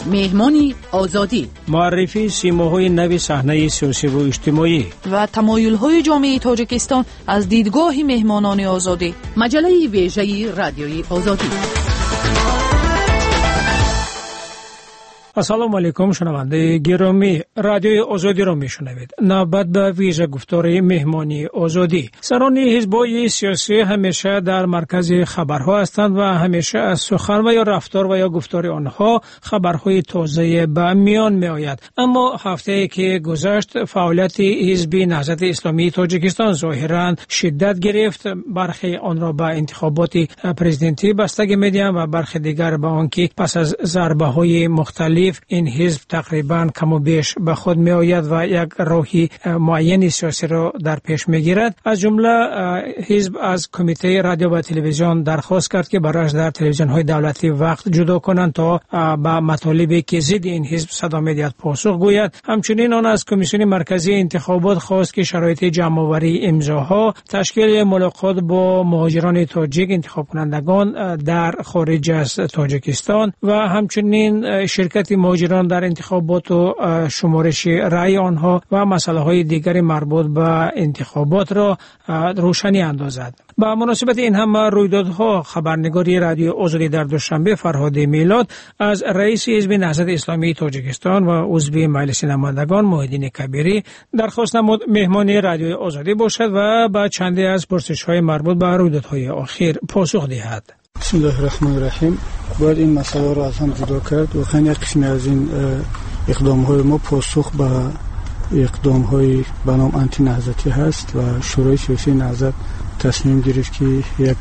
مهمانی آزادی، معرفی سیماهای نو صحنه سیاسی و اجتماعی و تمایل‌های جامعه تاجیکستان از دیدگاه مهمانان آزادی. مجله ویژه رادیوی آزادی. السلام علیکم شنونده گرامی، رادیوی آزادی را میشنوید. نوبت به ویژه گفتار مهمانی آزادی. سران حزب‌های سیاسی همیشه در مرکز خبرها هستند و همیشه از سخن و یا رفتار و یا گفتار آنها خبرهای تازه به میان می آید. اما هفته‌ای که گذشت فعالیت حزب نهضت اسلامی تاجیکستان ظاهراً شدت گرفت. برخی آن را به انتخابات پرزیدنتی بستگی می‌دهند و برخی دیگر به آنکه پس از ضربه‌های مختلف این حزب تقریبا کم و بیش به خود می آید و یک راهی معین سیاسی را در پیش می گیرد. از جمله حزب از کمیته رادیو و تلویزیون درخواست کرد که برایش در تلویزیون های دولتی وقت جدا کنند تا به مطالبی که ضد این حزب صدا می دهد پاسخ گوید. همچنین آن از کمیسیون مرکزی انتخابات خواست که شرایط جمع آوری امضاها، تشکیل ملاقات با مهاجران تاجیک انتخاب کنندگان در خارج از تاجیکستان و همچنین شرکت مهاجران در انتخابات و شمارش رأی آنها و مسائل دیگر مربوط به انتخابات را روشنی اندازد. با مناسبت این همه رویدادها خبرنگاری رادیو آزادی در دوشنبه فرهاد میلاد از رئیس حزب نهضت اسلامی تاجیکستان و عضو مجلس نمایندگان محیدین کبیری درخواست نمود مهمان رادیو آزادی باشد و با چندی از پرسش‌های مربوط به رویدادهای اخیر پاسخ دهد. بسم الله الرحمن الرحیم. باید این مسئله را از هم جدا کرد. واقعا یک قسمی از این اقدام‌های ما پاسخ به اقدام‌های به نام آنتی نهضتی هست و شورای سیاسی نهضت تصمیم گرفت که یک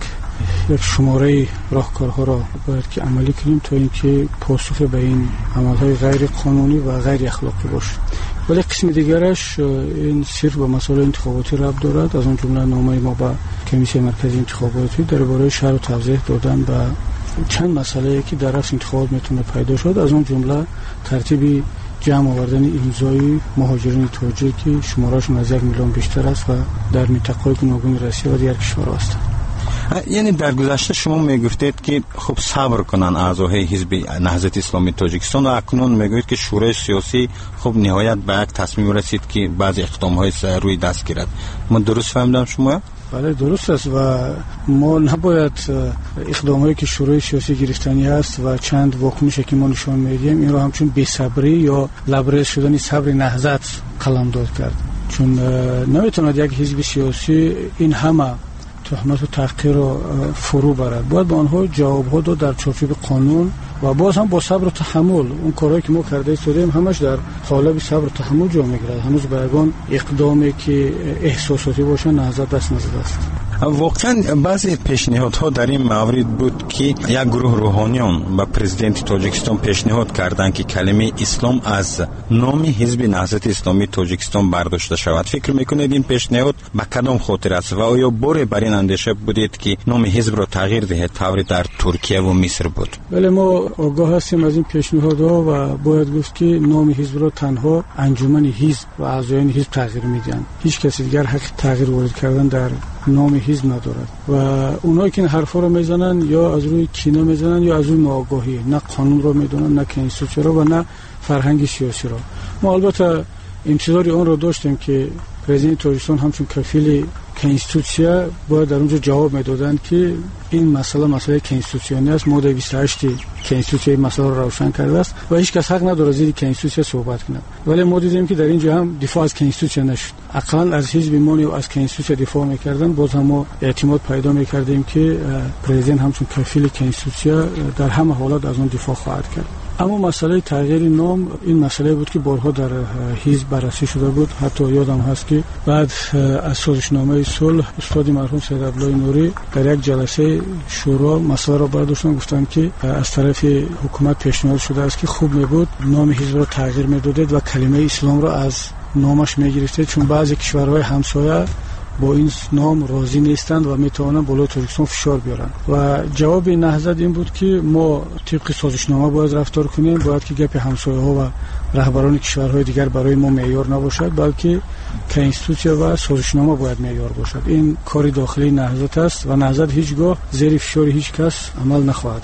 شماره راهکارها را باید که عملی کنیم تا اینکه پاسخ به این عمل‌های غیر قانونی و غیر اخلاقی باشه. ولی قسم دیگرش این صرف به مسائل انتخاباتی ربط دارد. از اون جمله نامه ما به کمیسیون مرکزی انتخاباتی درباره شرح و توضیح دادن به چند مسئله که در رأس انتخابات میتونه پیدا شد. از اون جمله ترتیب جمع آوردن امضای مهاجرین تاجیک که شمارهشون از 1 میلیون بیشتر است و در منطقه‌های گوناگون روسیه و دیگر کشورها هستند. یعنی در گذشته شما میگفتید که خب صبر کنن اعضای حزب نهضت اسلامی تاجیکستان و اکنون میگوید که شورای سیاسی خب نهایت به یک تصمیم رسید که بعضی اقدام‌های روی دست گیرد. من درست فهمیدم شما؟ بله درست است و ما نباید اقدامایی که شورای سیاسی گرفتنی است و چند واکنشی که ما نشان میدیم این رو همچون بی‌صبری یا لبریز شدن صبر نهضت قلمداد کرد. چون نمیتواند یک حزب سیاسی این همه تهمت و تحقیر رو فرو برد. باید به آنها جواب‌ها داد در چارچوب قانون و باز هم با صبر و تحمل. اون کارهایی که ما کرده ایستادیم همش در قالب صبر و تحمل جا میگیرد. هنوز به یگان اقدامی که احساساتی باشه نهضت دست نزده است. واقعا بعضی پیشنهادها در این مورد بود که یک گروه روحانیان به پرزیدنت تاجیکستان پیشنهاد کردند که کلمه اسلام از نام حزب نهضت اسلامی تاجیکستان برداشته شود. فکر میکنید این پیشنهاد به کدام خاطر است و آیا بار بر این اندیشه بودید که نام حزب را تغییر دهید طوری در ترکیه و مصر بود؟ بله ما آگاه هستیم از این پیشنهادها و باید گفت که نام حزب را تنها انجمن حزب و اعضایان حزب تغییر میدن. هیچ کسی دیگر حق تغییر وارد کردن در نام حزب ندارد و اونایی که این حرفا رو میزنن یا از روی کینه میزنن یا از روی ناآگاهی، نه قانون رو میدونن، نه کنستیتوسیون رو و نه فرهنگ سیاسی رو. ما البته انتظاری اون رو داشتیم که پرزیدنت تاجیکستان همچون کفیل کنستیتوسیا باید در اونجا جواب میدادن که این مسئله کنستیتوسیونی است. ماده 28 کنستیتوسیون مسئله رو روشن کرده است و هیچ کس حق نداره زیر کنستیتوسیا صحبت کنه. ولی ما دیدیم که در اینجا هم دفاع از کنستیتوسیا نشد. اقلا از حزب ما و از کنستیتوسیا دفاع میکردن. باز هم ما اعتماد پیدا میکردیم که پرزیدنت همچون کفیل کنستیتوسیا در همه حالات از اون دفاع خواهد کرد. اما مسئله تغییر نام این مسئله بود که بارها در حزب بررسی شده بود. حتی یادم هست که بعد از سازشنامه صلح استاد مرحوم سید عبدالله نوری در یک جلسه شورا مسئله را برداشتن، گفتن که از طرف حکومت پیشنهاد شده است که خوب میبود نام حزب را تغییر میدادید و کلمه اسلام را از نامش میگرفتید، چون بعضی کشورهای همسایه با این نام راضی نیستند و میتوانند بالای تاجیکستان فشار بیارن. و جواب نهضت این بود که ما طبق سازشنامه باید رفتار کنیم، باید که گپ همسایه ها و رهبران کشورهای دیگر برای ما معیار نباشد، بلکه کنستیتوسیا و سازشنامه باید معیار باشد. این کاری داخلی نهضت است و نهضت هیچگاه زیر فشار هیچ کس عمل نخواهد کرد.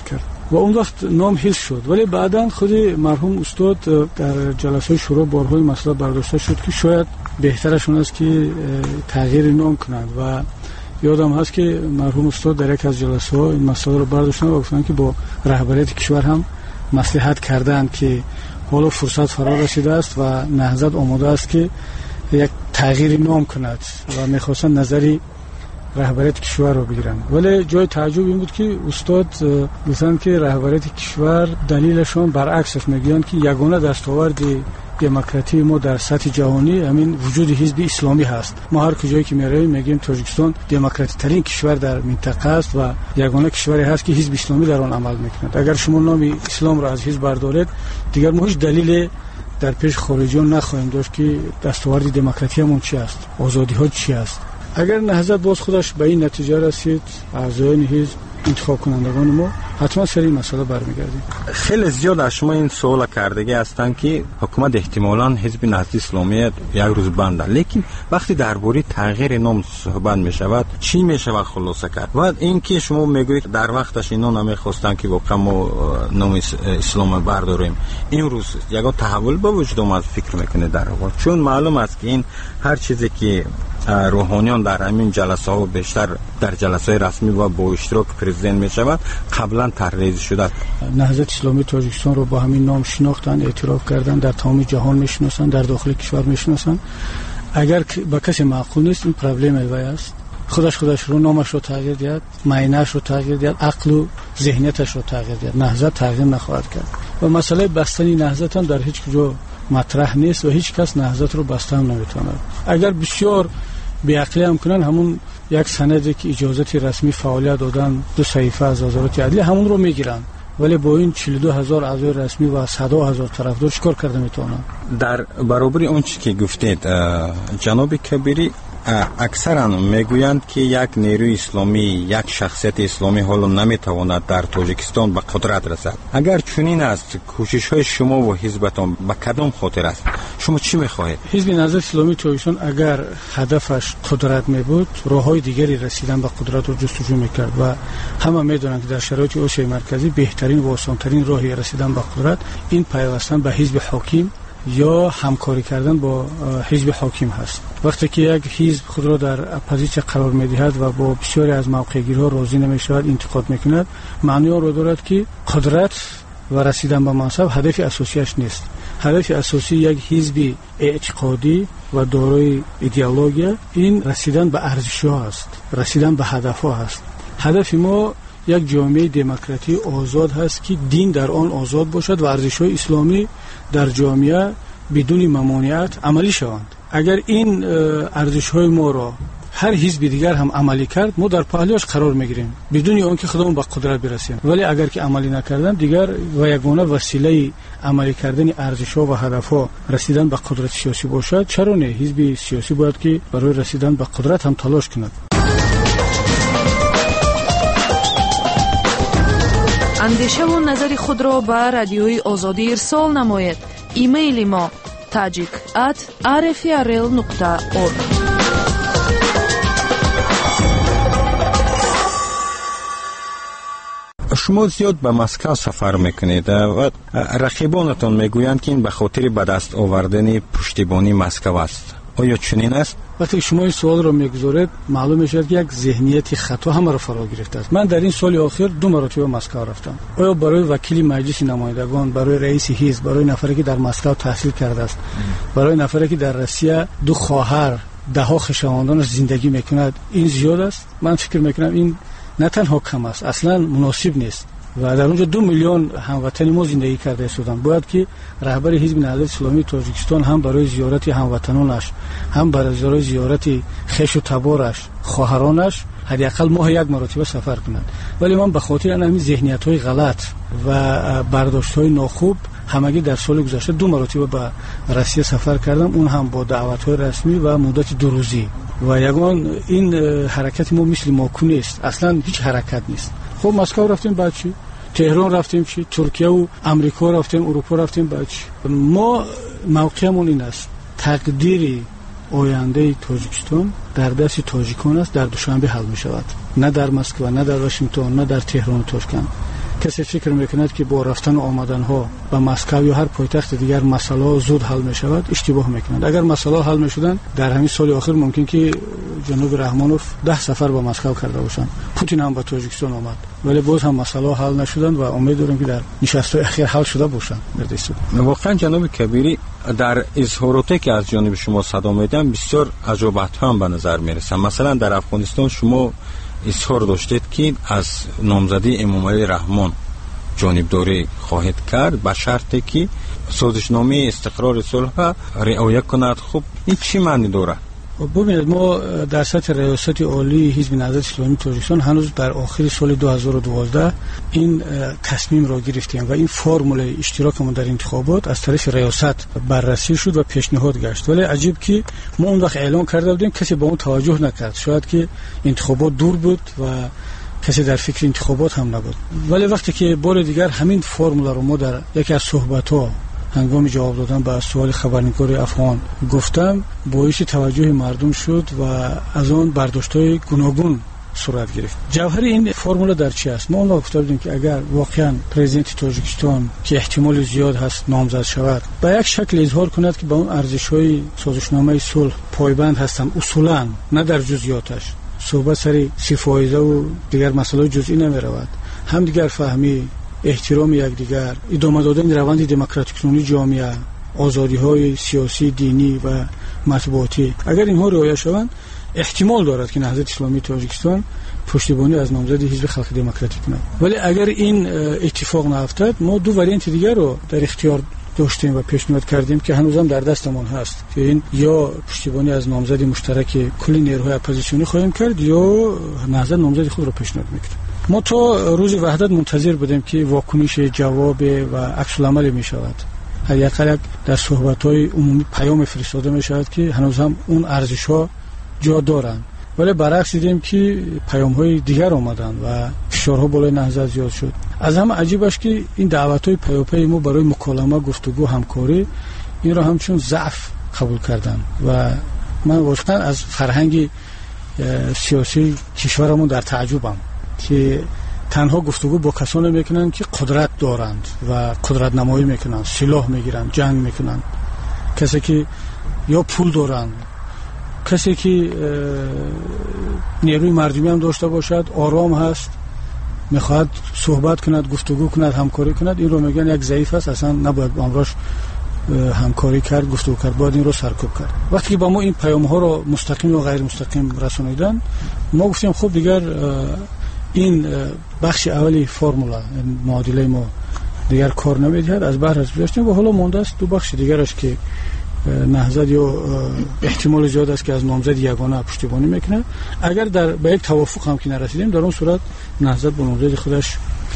و اون وقت نام حفظ شد. ولی بعداً خود مرحوم استاد در جلسه شورا بارهای مسئله برداشته شد که شاید بهترشون است که تغییر نام کنند و یادم هست که مرحوم استاد در یک از جلسه ها این مسئله رو برداشتن و گفتن که با رهبریت کشور هم مصلحت کردند که حالا فرصت فرا رسیده است و نهضت آماده است که یک تغییر نام کند و میخواستن نظری رهبریت کشور رو بگیرن. ولی جای تعجب این بود که استاد گفتن که رهبریت کشور دلیلشون برعکسش میگن که یگانه دستاورد دموکراسی ما در سطح جهانی همین وجود حزب اسلامی هست. ما هر کجایی که میرویم میگیم تاجیکستان دموکراتیک ترین کشور در منطقه است و یگانه کشوری هست که حزب اسلامی در آن عمل میکند. اگر شما نام اسلام را از حزب بردارید دیگر ما هیچ دلیل در پیش خارجیان نخواهیم داشت که دستاورد دموکراسی همون چی است، آزادی ها چی است. اگر نهضت باز خودش به این نتیجه رسید اعضایان حزب انتخاب کنندگان ما حتما سر این مسئله برمیگردیم. خیلی زیاد از شما این سوال کردگی هستند که حکومت احتمالاً حزب نهضت اسلامی یک روز بنده، لیکن وقتی درباره تغییر نام صحبت می شود چی می شود خلاصه کرد؟ و این که شما میگویید در وقتش اینا نمیخواستن که واقعا ما نام اسلام برداریم، این روز یک تحول به وجود اومد فکر میکنه در واقع؟ چون معلوم است که این هر چیزی که روحانیان در همین جلسه ها بیشتر در جلسه رسمی و با اشتراک پرزیدنت می شود قبلا تحریز شده. نهضت اسلامی تاجیکستان رو با همین نام شناختن، اعتراف کردن، در تمام جهان میشناسن، در داخل کشور میشناسن. اگر با کسی معقول نیست این پرابلم وی است، خودش رو نامش رو تغییر داد، معینه‌اش رو تغییر داد، عقل و ذهنیتش رو تغییر داد، نهضت تغییر نخواهد کرد. و مسئله بستن نهضت هم در هیچ کجا مطرح نیست و هیچ کس نهضت رو بسته هم نمیتونه. اگر بسیار بی‌عقلی هم کنن همون یک سندی که اجازه رسمی فعالیت دادن 2 صفحه از وزارت عدلیه همون رو میگیرن، ولی با این 42000 اعضای رسمی و 100,000 طرفدار چیکار کرده میتونن؟ در برابر اون چیزی که گفتید جناب کبیری اکثرا میگویند که یک نیروی اسلامی، یک شخصیت اسلامی حالا نمیتواند در تاجیکستان به قدرت رسد. اگر چنین است کوشش های شما و حزبتان به کدام خاطر است؟ شما چی میخواهید؟ حزب نهضت اسلامی تاجیکستان اگر هدفش قدرت میبود راههای دیگری رسیدن به قدرت رو جستجو میکرد و همه میدونن که در شرایط آسیای مرکزی بهترین و آسانترین راهی رسیدن به قدرت این پیوستن به حزب حاکم یا همکاری کردن با حزب حاکم هست. وقتی که یک حزب خود را در اپوزیسیون قرار می‌دهد و با بسیاری از موقع‌گیری‌ها راضی نمی‌شود، انتقاد می‌کند، معنی آن را دارد که قدرت و رسیدن به منصب هدف اساسیش نیست. هدف اساسی یک حزب اعتقادی و دارای ایدئولوژی این رسیدن به ارزش‌ها است، رسیدن به هدف‌ها است. هدف ما یک جامعه دموکراتی آزاد هست که دین در آن آزاد باشد و ارزش‌های اسلامی در جامعه بدون ممانعت عملی شوند. اگر این ارزش‌های ما را هر حزب دیگر هم عملی کرد ما در پهلوش قرار میگیریم بدون آنکه خودمون به قدرت برسیم. ولی اگر که عملی نکردن دیگر و یگانه وسیله عملی کردن ارزش‌ها و هدف‌ها رسیدن به قدرت سیاسی باشد، چرا نه حزب سیاسی باید که برای رسیدن به قدرت هم تلاش کند. اندیشه و نظر خود را به رادیوی آزادی ارسال نمایید. ایمیل ما tajik@rfrl.org. شما زیاد به مسکو سفر میکنید و رقیبانتان میگویند که این به خاطر به دست آوردن پشتیبانی مسکو است. آیا چنین است؟ وقتی شما این سوال رو میگذارید معلوم میشه که یک ذهنیت خطا همه رو فرا گرفته است. من در این سال اخیر 2 مرتبه مسکو رفتم. آیا برای وکیل مجلس نمایندگان، برای رئیس حزب، برای نفری که در مسکو تحصیل کرده است، برای نفری که در روسیه 2 خواهر، 10 خویشاوندانش زندگی میکند این زیاد است؟ من فکر میکنم این نه تنها کم است، اصلا مناسب نیست. و در اونجا 2 میلیون هموطن ما زندگی کرده استودن. باید که رهبر حزب نهضت اسلامی تاجیکستان هم برای زیارت هموطنانش، هم برای زیارت خویش و تبارش، خواهرانش حداقل ماه 1 مرتبه سفر کنند. ولی من به خاطر همین ذهنیت‌های غلط و برداشت‌های ناخوب همگی در سال گذشته 2 مرتبه به روسیه سفر کردم، اون هم با دعوت‌های رسمی و مدت 2 روزی. و یگان این حرکت ما مثل ماکو نیست، اصلا هیچ حرکت نیست. خب مسکو رفتیم بعد چی؟ تهران رفتیم چی؟ ترکیه و امریکا رفتیم، اروپا رفتیم بعد چی؟ ما موقعمون این است، تقدیر آینده تاجیکستان در دست تاجیکان است، در دوشنبه حل می شود. نه در مسکو، نه در واشنگتن، نه در تهران و تاشکند. کسی فکر میکند که با رفتن و آمدن ها به مسکو یا هر پایتخت دیگر مسئله زود حل میشود اشتباه میکنند. اگر مسئله حل میشدن در همین سال آخر ممکن که جناب رحمانوف 10 سفر به مسکو کرده باشند. پوتین هم به تاجیکستان آمد ولی باز هم مسئله حل نشدند و امید دارم که در نشست‌های اخیر حل شده باشند. واقعا جناب کبیری در اظهاراتی که از جانب شما صدا میدم بسیار عجوبت هم به نظر میرسه. مثلا در افغانستان شما اظهار داشتید که از نامزدی امام علی رحمان جانبداری خواهد کرد به شرطی که سازشنامه استقرار صلح رعایت کند. خب این چی معنی داره؟ ببینید ما در سطح ریاست عالی حزب نهضت اسلامی تاجیکستان هنوز در آخر سال 2012 این تصمیم را گرفتیم و این فرمول اشتراکمون در انتخابات از طرف ریاست بررسی شد و پیشنهاد گشت. ولی عجیب که ما اون وقت اعلام کرده بودیم کسی با اون توجه نکرد. شاید که انتخابات دور بود و کسی در فکر انتخابات هم نبود. ولی وقتی که بار دیگر همین فرمول رو ما در یکی از صحبت‌ها هنگام جواب دادن به سوال خبرنگار افغان گفتم باعث توجه مردم شد و از آن برداشت‌های گوناگون صورت گرفت. جوهر این فرمول در چی است؟ ما اون وقت گفتیم که اگر واقعا پرزیدنت تاجیکستان که احتمال زیاد هست نامزد شود به یک شکل اظهار کند که به اون ارزش‌های سازشنامه صلح پایبند هستند اصولاً نه در جزئیاتش، صحبت سر سیفایزه و دیگر مسائل جزئی نمی‌رود، هم دیگر فهمی، احترام یکدیگر، ادامه دادن روند دموکراتیک کنونی جامعه، آزادی‌های سیاسی، دینی و مطبوعاتی، اگر اینها رعایت شوند احتمال دارد که نهضت اسلامی تاجیکستان پشتیبانی از نامزد حزب خلق دموکراتیک کند. ولی اگر این اتفاق نیفتد ما دو واریانت دیگر رو در اختیار داشتیم و پیشنهاد کردیم که هنوزم در دستمون هست که این یا پشتیبانی از نامزد مشترک کل نیروهای اپوزیسیونی خواهیم کرد یا نهضت نامزد خود رو پیشنهاد میکنیم. ما تا روز وحدت منتظر بودیم که واکنش جواب و عکس العمل می شود. حداقل در صحبت‌های عمومی پیام فرستاده می شود که هنوز هم اون ارزش‌ها جا دارند. ولی برعکس دیدیم که پیام‌های دیگر آمدند و فشارها بالای نهضت زیاد شد. از همه عجیب است که این دعوت‌های پیاپی ما برای مکالمه، گفتگو، همکاری این را همچون ضعف قبول کردند و من واقعا از فرهنگ سیاسی کشورمون در تعجبم که تنها گفتگو با کسانی میکنن که قدرت دارند و قدرت نمایی میکنن، سلاح میگیرن، جنگ میکنن، کسی که یا پول دارند، کسی که نیروی مردمی هم داشته باشد، آرام هست، میخواد صحبت کند، گفتگو کند، همکاری کند، این رو میگن یک ضعیف است، اصلا نباید با امراش همکاری کرد، گفتگو کرد، باید این رو سرکوب کرد. وقتی که با ما این پیام ها رو مستقیم و غیر مستقیم رسانیدن، ما گفتیم خب دیگر این بخش اولی فرمولا معادله ما دیگر کار نمیدهد، از بحر گذاشتیم و حالا مونده است دو بخش دیگرش که نهضت یا احتمال زیاد است که از نامزد یگانه پشتیبانی میکنه. اگر به یک توافق هم که نرسیدیم در اون صورت نهضت با نامزد خودش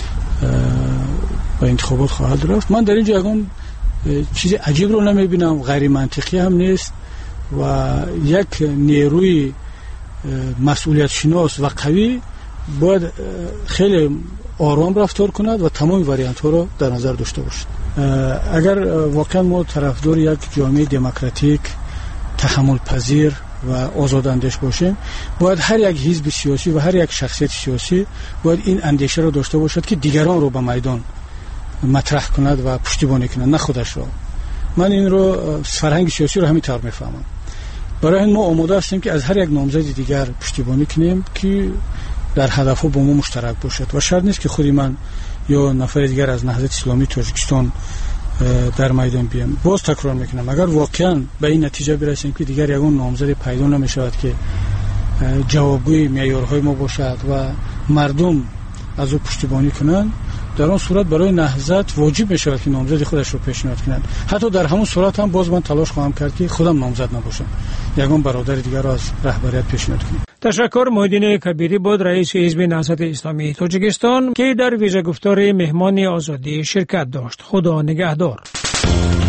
به انتخابات خواهد رفت. من در اینجا یگان چیز عجیب رو نمیبینم، غیر منطقی هم نیست و یک نیروی مسئولیت شناس و قوی باید خیلی آرام رفتار کند و تمام واریانت ها رو در نظر داشته باشد. اگر واقعا ما طرفدار یک جامعه دموکراتیک، تحمل پذیر و آزاداندیش باشیم، باید هر یک حزب سیاسی و هر یک شخصیت سیاسی باید این اندیشه رو داشته باشد که دیگران رو به میدان مطرح کند و پشتیبانی کند، نه خودش رو. من این رو فرهنگ سیاسی رو همین طور میفهمم. برای این ما آماده هستیم که از هر یک نامزد دیگر پشتیبانی کنیم که در هدفها با ما مشترک باشد و شرط نیست که خودی من یا نفر دیگر از نهضت اسلامی تاجیکستان در میدان بیام. باز تکرار میکنم اگر واقعا به این نتیجه برسیم که دیگر یگان نامزد پیدا نمیشود که جوابگوی معیارهای ما باشد و مردم از او پشتیبانی کنند، در اون صورت برای نهضت واجب میشود که نامزد خودش رو پیشنهاد کنند. حتی در همون صورت هم باز من تلاش خواهم کرد که خودم نامزد نباشم، یگان برادر دیگر را از رهبریت پیشنهاد کنم. تشکر. محیدین کبیری بود، رئیس حزب نهضت اسلامی تاجیکستان که در ویژه گفتار مهمان آزادی شرکت داشت. خدا نگهدار.